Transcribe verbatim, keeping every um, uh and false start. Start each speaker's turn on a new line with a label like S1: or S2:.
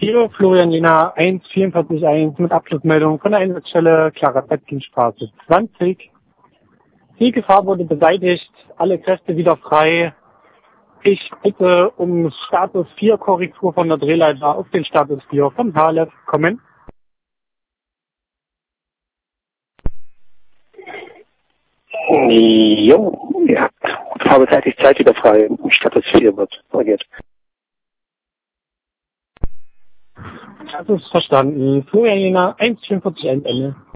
S1: vier, Florian Jena eins vierundvierzig eins mit Abschlussmeldung von der Einsatzstelle Clara Zetkin-Straße zwanzig. Die Gefahr wurde beseitigt, alle Kräfte wieder frei. Ich bitte um Status vier Korrektur von der Drehleiter auf den Status vier vom H L F kommen.
S2: Jo, ja. Gefahr beseitigt, Zeit wieder frei. Status vier wird korrigiert.
S1: Status verstanden. Florian Jena eins vierundvierzig eins Ende.